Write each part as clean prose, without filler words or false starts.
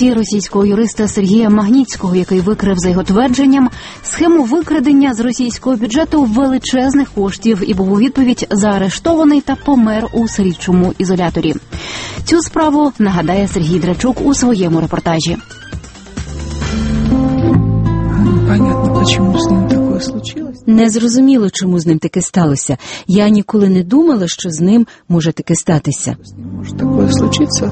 статті російського юриста Сергія Магнітського, який викрив, за його твердженням, схему викрадення з російського бюджету величезних коштів і був у відповідь заарештований та помер у слідчому ізоляторі. Цю справу нагадає Сергій Драчук у своєму репортажі. Понятно, чому з ним таке случилось. Незрозуміло, чому з ним таке сталося. Я ніколи не думала, що з ним може таке статися. З ним може таке случитися.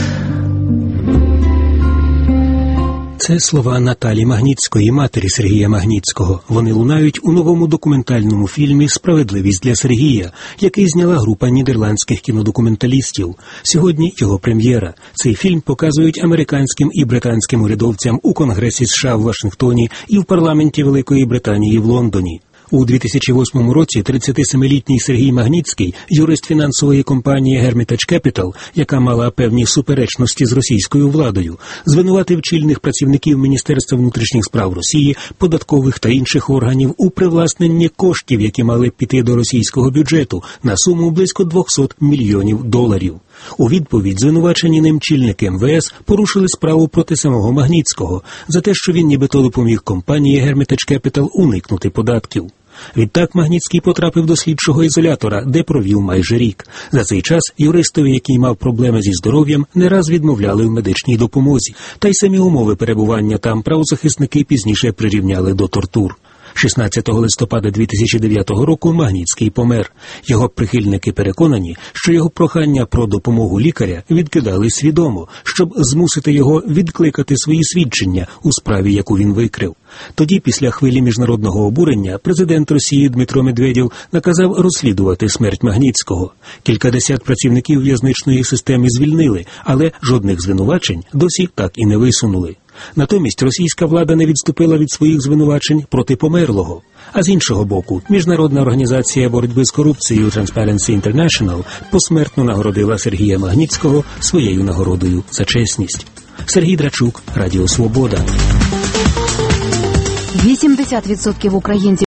Це слова Наталі Магнітської, матері Сергія Магнітського. Вони лунають у новому документальному фільмі «Справедливість для Сергія», який зняла група нідерландських кінодокументалістів. Сьогодні його прем'єра. Цей фільм показують американським і британським урядовцям у Конгресі США в Вашингтоні і в парламенті Великої Британії в Лондоні. У 2008 році 37-літній Сергій Магнітський, юрист фінансової компанії Hermitage Capital, яка мала певні суперечності з російською владою, звинуватив чільних працівників Міністерства внутрішніх справ Росії, податкових та інших органів у привласненні коштів, які мали піти до російського бюджету на суму близько $200 мільйонів. У відповідь звинувачені ним чільники МВС порушили справу проти самого Магнітського за те, що він нібито допоміг компанії Hermitage Capital уникнути податків. Відтак Магнітський потрапив до слідчого ізолятора, де провів майже рік. За цей час юристові, який мав проблеми зі здоров'ям, не раз відмовляли в медичній допомозі, та й самі умови перебування там правозахисники пізніше прирівняли до тортур. 16 листопада 2009 року Магнітський помер. Його прихильники переконані, що його прохання про допомогу лікаря відкидали свідомо, щоб змусити його відкликати свої свідчення у справі, яку він викрив. Тоді, після хвилі міжнародного обурення, президент Росії Дмитро Медведєв наказав розслідувати смерть Магнітського. Кількадесят працівників в'язничної системи звільнили, але жодних звинувачень досі так і не висунули. Натомість російська влада не відступила від своїх звинувачень проти померлого. А з іншого боку, Міжнародна організація боротьби з корупцією Transparency International посмертно нагородила Сергія Магнітського своєю нагородою за чесність. Сергій Драчук, Радіо Свобода. 80% українців